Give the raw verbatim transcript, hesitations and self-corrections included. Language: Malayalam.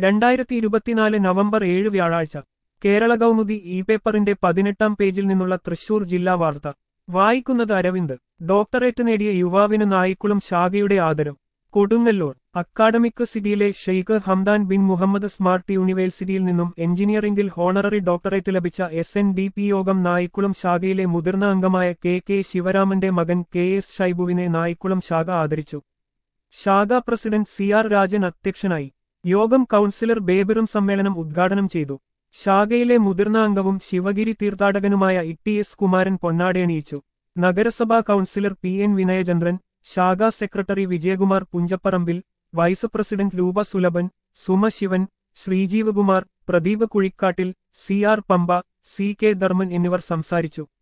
രണ്ടായിരത്തി ഇരുപത്തിനാല് നവംബർ ഏഴ് വ്യാഴാഴ്ച കേരള കൗമുദി ഇ പേപ്പറിന്റെ പതിനെട്ടാം പേജിൽ നിന്നുള്ള തൃശൂർ ജില്ലാ വാർത്ത വായിക്കുന്നത് അരവിന്ദ്. ഡോക്ടറേറ്റ് നേടിയ യുവാവിന് നായിക്കുളം ശാഖയുടെ ആദരം. കൊടുങ്ങല്ലൂർ അക്കാഡമിക് സിറ്റിയിലെ Sheikh Hamdan bin Mohammed smart യൂണിവേഴ്സിറ്റിയിൽ നിന്നും എഞ്ചിനീയറിംഗിൽ ഹോണററി ഡോക്ടറേറ്റ് ലഭിച്ച S N D P Yogam Nayikkulam ശാഖയിലെ മുതിർന്ന അംഗമായ കെ കെ ശിവരാമന്റെ മകൻ കെ എസ് ഷൈബുവിനെ നായിക്കുളം ശാഖ ആദരിച്ചു. ശാഖാ പ്രസിഡന്റ് സി ആർ രാജൻ അധ്യക്ഷനായി. യോഗം കൗൺസിലർ ബേബിറും സമ്മേളനം ഉദ്ഘാടനം ചെയ്തു. ശാഖയിലെ മുതിർന്ന അംഗവും ശിവഗിരി തീർത്ഥാടകനുമായ ഇ എസ് കുമാരൻ പൊന്നാടയണിയിച്ചു. നഗരസഭാ കൗൺസിലർ പി എൻ വിനയചന്ദ്രൻ, ശാഖാ secretary Vijayakumar Punchapparambil, vice president Roopa Sulabhan, Suma Sivan, Sreejeevakumar, Pradeep Kuzhikkattil, C R Pampa, C K Dharman എന്നിവർ സംസാരിച്ചു.